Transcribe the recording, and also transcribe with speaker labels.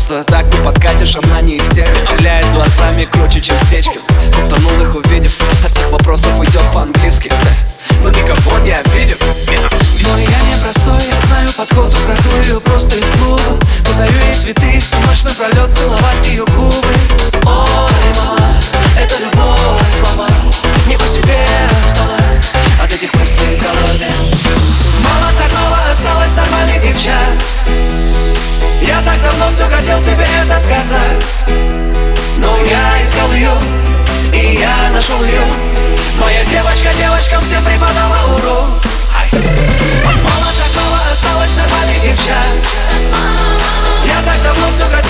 Speaker 1: просто так не подкатишь, она не истерик. Стреляет глазами круче, чем стечки. Утонул их увидев, от всех вопросов уйдет по-английски. Но никого не обидев.
Speaker 2: Но я не простой, я знаю подход, украду ее просто из клуба. Подарю ей цветы, всю ночь напролет целовать ее губы. Ой, мама, это любовь, мама, не по себе стало от этих мыслей в голове. Мама, так мало осталось нормальных девчат. Я так давно все хотел тебе это сказать, но я искал ее, и я нашел ее. Моя девочка девочкам всем преподала урок. Мама, так мало осталось нормальных девчат. Я так давно все хотел